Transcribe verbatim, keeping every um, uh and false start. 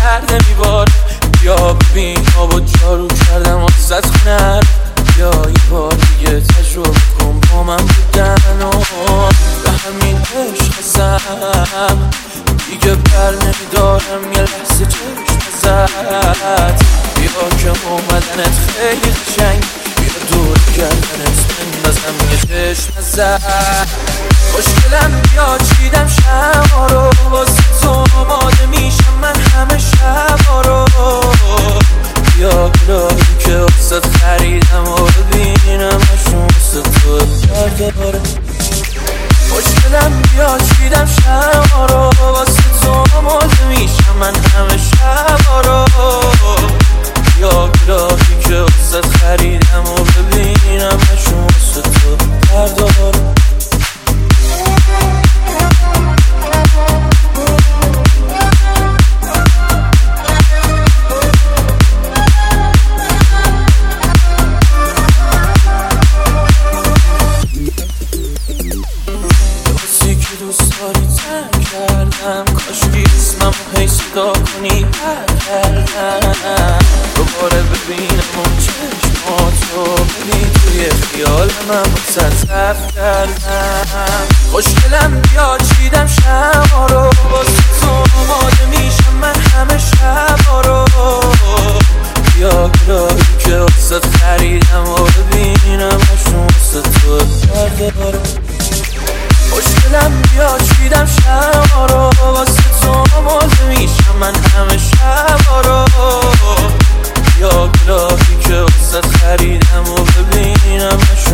گرده میبار. بیا ببین آب و جارو کردم واسه خونه. بیا یه بار دیگه تجربه کن با من بودن و به همین عشق ازم دیگه بر نمیدارم یه لحظه چشم ازت. بیا که اومدنت خیلی قشنگ، بیا دور کردنت بندازم یه چشم ازت. خوشگلم بیا چیدم شبا رو واسه تو آماده میشم من همه شبا رو. بیا گلایی که واسه خریدم و ببینم هشون واسه تو برداره. خوشگلم بیا چیدم شبا رو واسه تو آماده میشم من همه شبا رو. بیا گلایی که واسه خریدم و ببینم هشون واسه تو برداره. کاشکی اسمم رو هی صدا کنی بر کردم دوباره ببینم اون چشماتو ببین توی خیال من بسر صرف کردم. خوشگلم بیا چیدم شبا رو واسه تو آماده میشم من همه شبا رو. بیا گلایی که واسه خریدم و ببینم هشون واسه تو برداره. خوشگلم بیا چیدم شبا رو واسه تو آماده میشم من همه شبا رو. بیا گلایی که واسه خریدم و ببینم